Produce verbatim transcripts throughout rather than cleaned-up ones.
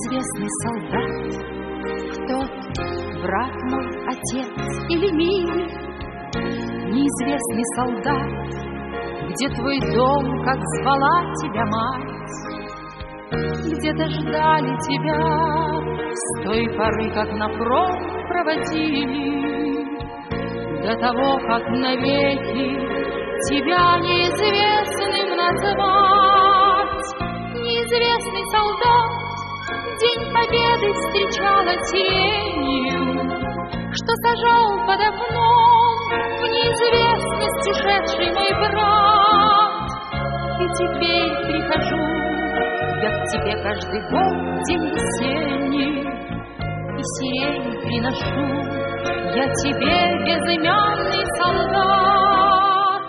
Неизвестный солдат, кто ты, брат мой, отец или милый? Неизвестный солдат, где твой дом, как звала тебя мать? Где-то ждали тебя с той поры, как на фронт проводили, до того, как навеки тебя неизвестным назвать. Неизвестный солдат День Победы встречала тенью, что сажал под окном в неизвестность ушедший мой брат. И теперь прихожу я к тебе каждый год, день весенний, и сирень приношу я тебе, безымянный солдат.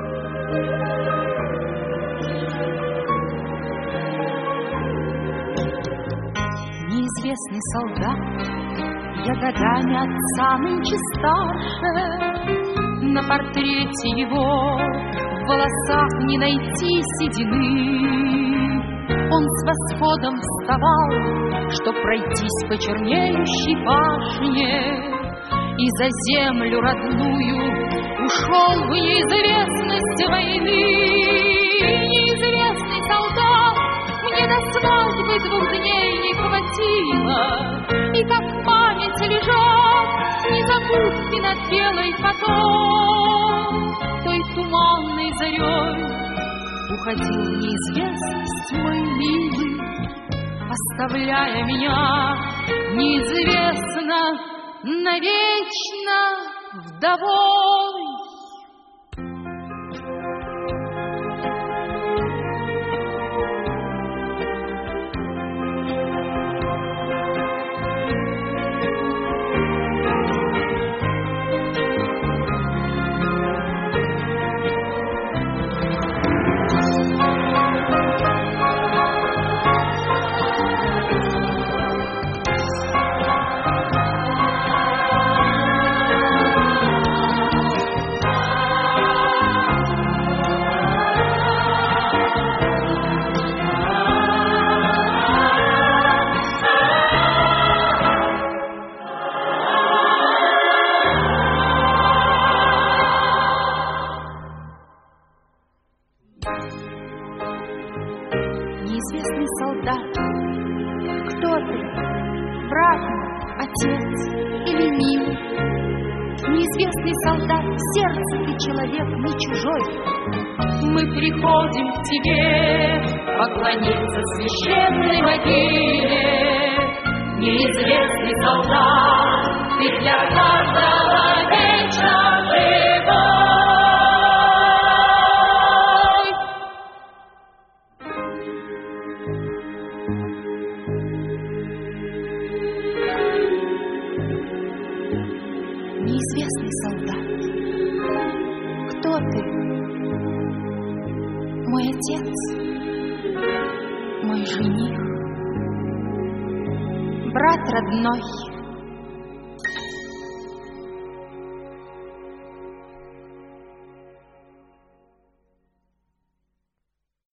Неизвестный солдат, я годами отца нынче старше, на портрете его в волосах не найти седины. Он с восходом вставал, чтоб пройтись по чернеющей башне, и за землю родную ушел в неизвестность войны. Неизвестный солдат, мне до свадьбы двух дней не хватило, и как память лежат незабудки над белой потом, той туманной зарей уходил в неизвестность мой милый, оставляя меня неизвестно навечно вдовой. Неизвестный солдат, кто ты, брат мой, отец или милый? Неизвестный солдат, в сердце ты человек не чужой. Мы приходим к тебе поклониться священной могиле. Неизвестный солдат, ты для каждого вечно живой. Неизвестный солдат, кто ты? Мой отец, мой жених, брат родной.